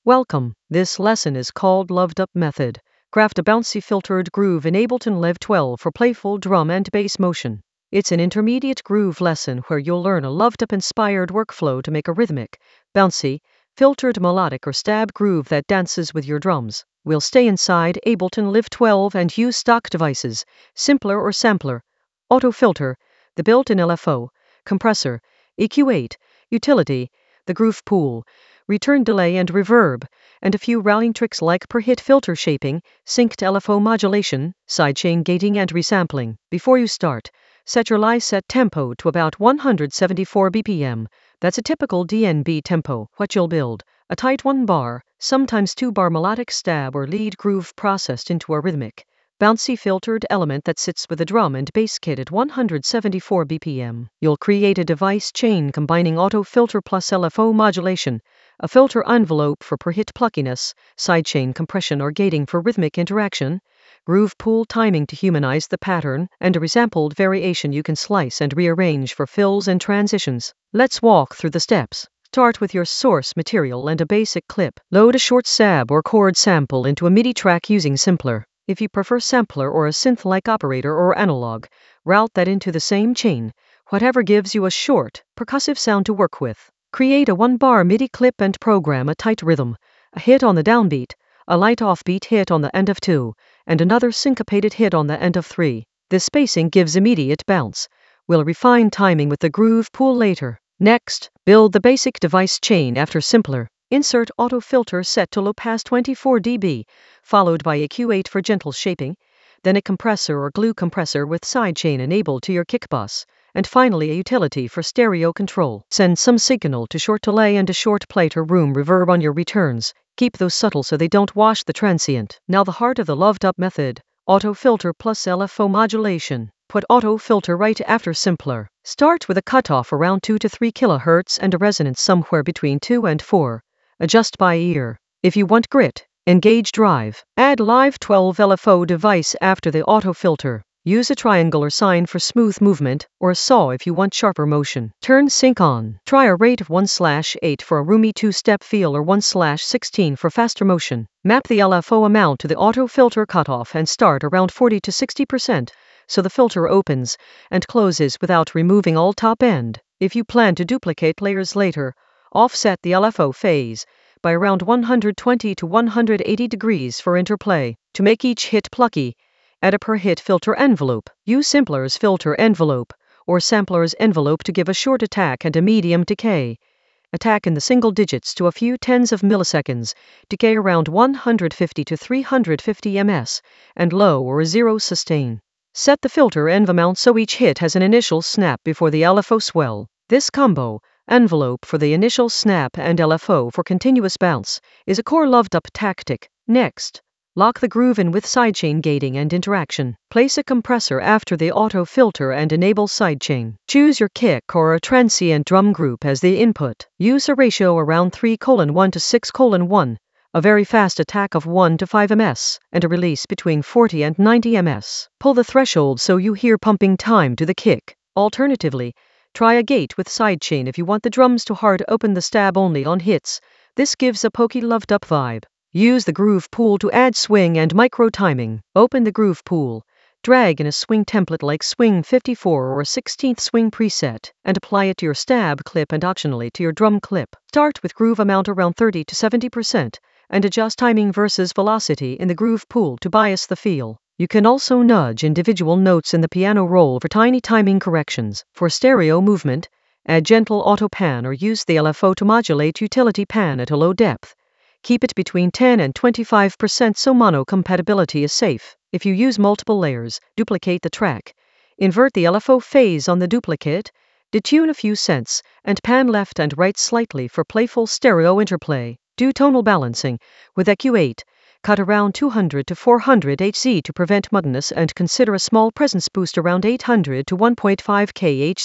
Welcome. This lesson is called Loved Up Method. Craft a bouncy filtered groove in Ableton Live 12 for playful drum and bass motion. It's an intermediate groove lesson where you'll learn a loved up inspired workflow to make a rhythmic, bouncy, filtered melodic or stab groove that dances with your drums. We'll stay inside Ableton Live 12 and use stock devices, simpler or sampler, auto filter, the built-in LFO, compressor, EQ8, utility, the groove pool, return delay and reverb, and a few routing tricks like per-hit filter shaping, synced LFO modulation, sidechain gating and resampling. Before you start, set your live set tempo to about 174 BPM. That's a typical DNB tempo. What you'll build: a tight 1-bar, sometimes 2-bar melodic stab or lead groove processed into a rhythmic, bouncy filtered element that sits with the drum and bass kit at 174 BPM. You'll create a device chain combining auto filter plus LFO modulation, a filter envelope for per-hit pluckiness, sidechain compression or gating for rhythmic interaction, groove pool timing to humanize the pattern, and a resampled variation you can slice and rearrange for fills and transitions. Let's walk through the steps. Start with your source material and a basic clip. Load a short stab or chord sample into a MIDI track using Simpler. If you prefer sampler or a synth-like operator or analog, route that into the same chain, whatever gives you a short, percussive sound to work with. Create a 1-bar MIDI clip and program a tight rhythm, a hit on the downbeat, a light offbeat hit on the end of 2, and another syncopated hit on the end of 3. This spacing gives immediate bounce. We'll refine timing with the groove pool later. Next, build the basic device chain after Simpler. Insert auto filter set to low pass 24 dB, followed by EQ8 for gentle shaping, then a compressor or glue compressor with sidechain enabled to your kick bus, and finally a utility for stereo control. Send some signal to short delay and a short plate or room reverb on your returns. Keep those subtle so they don't wash the transient. Now the heart of the loved up method, auto filter plus LFO modulation. Put auto filter right after Simpler. Start with a cutoff around 2 to 3 kHz and a resonance somewhere between 2 and 4. Adjust by ear. If you want grit, engage drive. Add Live 12 LFO device after the auto filter. Use a triangular sign for smooth movement, or a saw if you want sharper motion. Turn sync on. Try a rate of 1/8 for a roomy 2-step feel or 1/16 for faster motion. Map the LFO amount to the auto filter cutoff and start around 40 to 60%, so the filter opens and closes without removing all top end. If you plan to duplicate layers later, offset the LFO phase by around 120 to 180 degrees for interplay. To make each hit plucky, add a per-hit filter envelope. Use Simpler's filter envelope or Sampler's envelope to give a short attack and a medium decay. Attack in the single digits to a few tens of milliseconds, decay around 150 to 350 ms, and low or zero sustain. Set the filter env amount so each hit has an initial snap before the LFO swell. This combo, envelope for the initial snap and LFO for continuous bounce, is a core loved up tactic. Next, lock the groove in with sidechain gating and interaction. Place a compressor after the auto filter and enable sidechain. Choose your kick or a transient drum group as the input. Use a ratio around 3:1 to 6:1, a very fast attack of 1 to 5 ms, and a release between 40 and 90 ms. Pull the threshold so you hear pumping time to the kick. Alternatively, try a gate with sidechain if you want the drums to hard open the stab only on hits. This gives a pokey loved up vibe. Use the groove pool to add swing and micro timing. Open the groove pool, drag in a swing template like Swing 54 or 16th swing preset, and apply it to your stab clip and optionally to your drum clip. Start with groove amount around 30 to 70%, and adjust timing versus velocity in the groove pool to bias the feel. You can also nudge individual notes in the piano roll for tiny timing corrections. For stereo movement, add gentle auto pan or use the LFO to modulate utility pan at a low depth. Keep it between 10 and 25% so mono compatibility is safe. If you use multiple layers, duplicate the track. Invert the LFO phase on the duplicate, detune a few cents, and pan left and right slightly for playful stereo interplay. Do tonal balancing with EQ8. Cut around 200 to 400 Hz to prevent muddiness and consider a small presence boost around 800 to 1.5 kHz.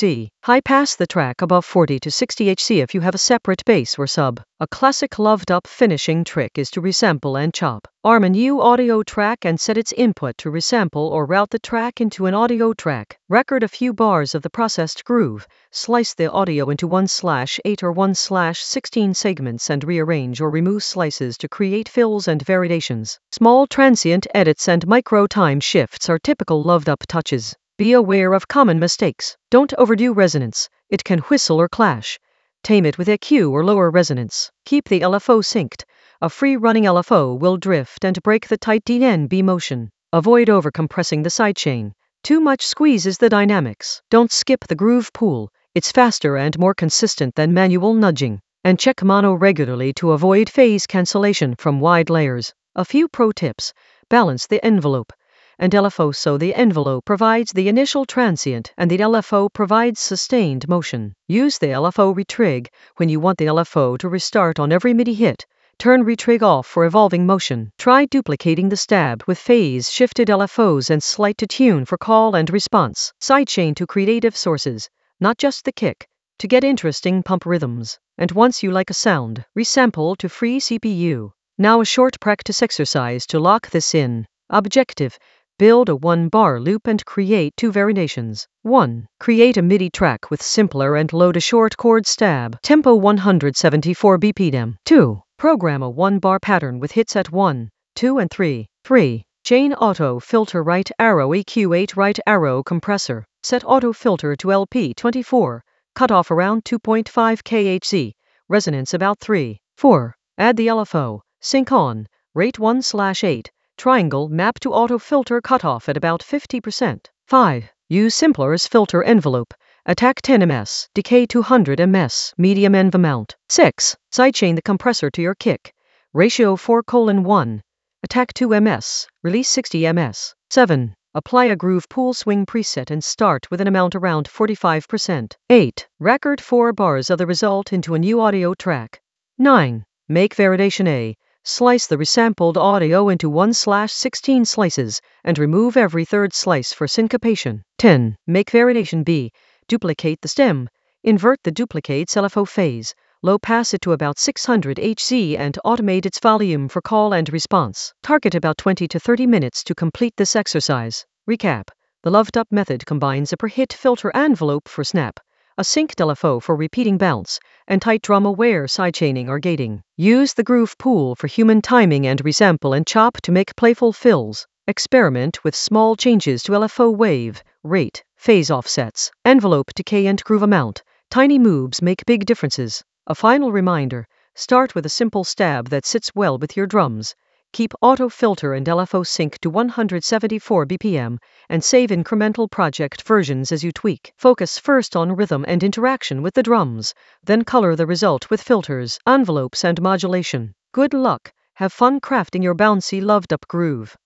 High pass the track above 40 to 60 Hz if you have a separate bass or sub. A classic loved-up finishing trick is to resample and chop. Arm a new audio track and set its input to resample or route the track into an audio track. Record a few bars of the processed groove. Slice the audio into 1/8 or 1/16 segments and rearrange or remove slices to create fills and variations. Small transient edits and micro time shifts are typical loved-up touches. Be aware of common mistakes. Don't overdo resonance. It can whistle or clash. Tame it with EQ or lower resonance. Keep the LFO synced. A free-running LFO will drift and break the tight DNB motion. Avoid overcompressing the sidechain. Too much squeezes the dynamics. Don't skip the groove pool. It's faster and more consistent than manual nudging. And check mono regularly to avoid phase cancellation from wide layers. A few pro tips. Balance the envelope and LFO so the envelope provides the initial transient and the LFO provides sustained motion. Use the LFO retrig when you want the LFO to restart on every MIDI hit. Turn retrig off for evolving motion. Try duplicating the stab with phase-shifted LFOs and slight to tune for call and response. Sidechain to creative sources, not just the kick, to get interesting pump rhythms. And once you like a sound, resample to free CPU. Now a short practice exercise to lock this in. Objective. Build a 1-bar loop and create 2 variations. 1. Create a MIDI track with simpler and load a short chord stab, tempo 174 BPM. 2. Program a 1-bar pattern with hits at 1, 2 and 3. 3. Chain auto filter right arrow EQ8 right arrow compressor. Set auto filter to LP24. Cutoff around 2.5 kHz. Resonance about 3. 4. Add the LFO. Sync on. Rate 1/8. Triangle map to auto filter cutoff at about 50%. 5. Use Simpler's filter envelope. Attack 10 ms, decay 200 ms, medium env amount. 6. Sidechain the compressor to your kick. Ratio 4:1. Attack 2 ms, release 60 ms. 7. Apply a groove pool swing preset and start with an amount around 45%. 8. Record 4 bars of the result into a new audio track. 9. Make variation A. Slice the resampled audio into 1/16 slices and remove every third slice for syncopation. 10. Make variation B. Duplicate the stem. Invert the duplicate's LFO phase. Low pass it to about 600 Hz and automate its volume for call and response. Target about 20 to 30 minutes to complete this exercise. Recap. The loved-up method combines a per-hit filter envelope for snap, a synced LFO for repeating bounce, and tight drum-aware sidechaining or gating. Use the groove pool for human timing and resample and chop to make playful fills. Experiment with small changes to LFO wave, rate, phase offsets, envelope decay and groove amount. Tiny moves make big differences. A final reminder, start with a simple stab that sits well with your drums. Keep auto filter and LFO sync to 174 BPM and save incremental project versions as you tweak. Focus first on rhythm and interaction with the drums, then color the result with filters, envelopes and modulation. Good luck. Have fun crafting your bouncy loved-up groove.